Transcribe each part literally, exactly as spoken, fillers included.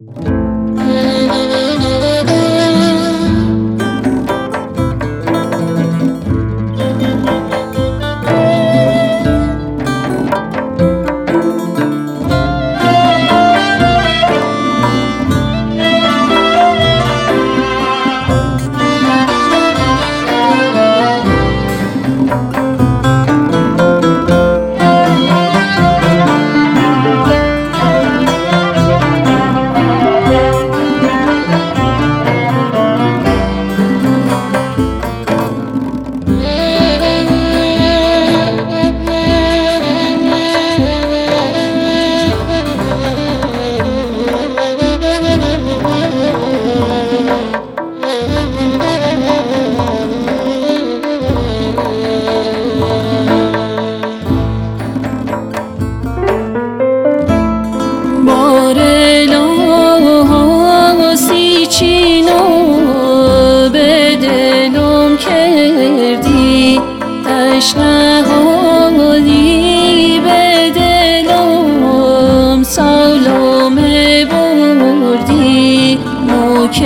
تشنهادی به دلم سالمه بردی نوک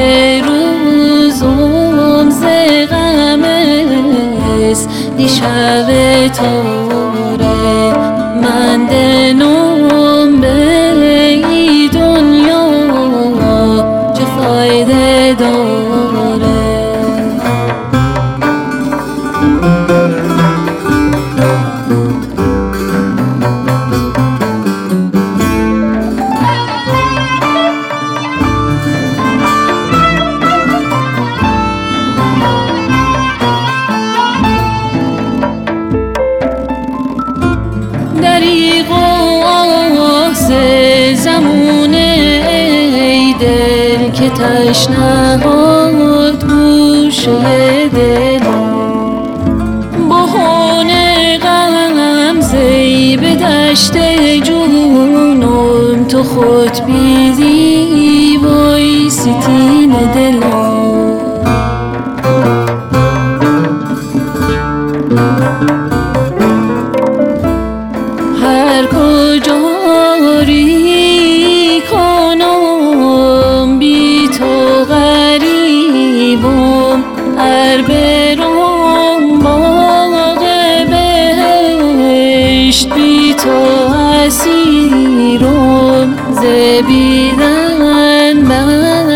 روزم ز غم است دیشب تاره من دنم به ای دنیا چه فایده داره دریغ و آس زمونه ای دل که تشنهاد گوشه دلم بهانه غمزه به دشت جونم تو خود بیدی وای ستین دلم هر کجا ری کنم بی تو غریبم ار برم باغ بهشت بی تو اسیرم ز بیدن بر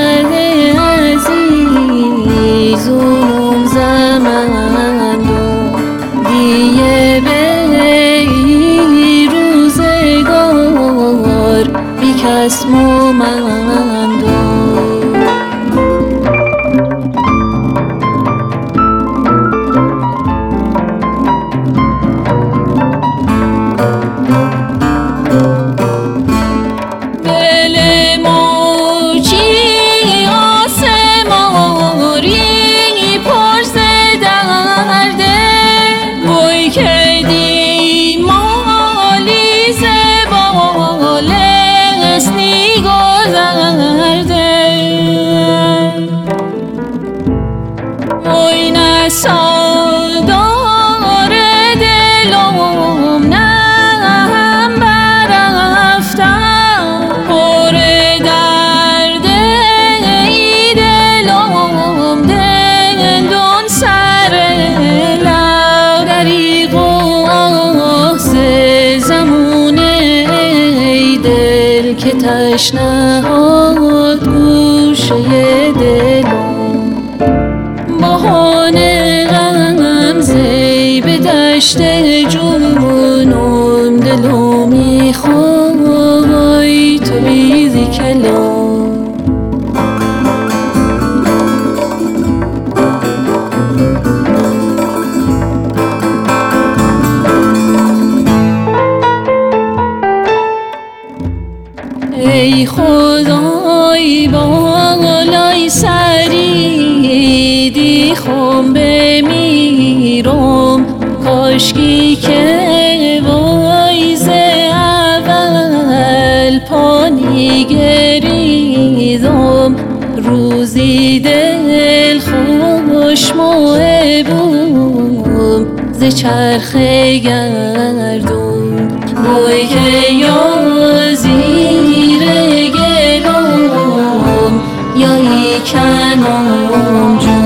عزیزم زمن دیه به بی کس مومندم دل موجی آسماری پر ز درده وای که دی مالی زباله اسنی گذرده وای نه سالدار دلم نه هم برفتم پر درد ای دلم دندون سر لب دریغ و آس زمونه ای دل که تشنهاد گوشه دلم بهانه غمزه به دشت جونم دلو میخوای تو بیزی کلام ای خدای بالای سری دیخم بمیرم کاشکی که وای ز اول پانی گریزم روزی دل خوش محبوم ز چرخ گردون وای که یا زیر گلوم یا ای کنون جون.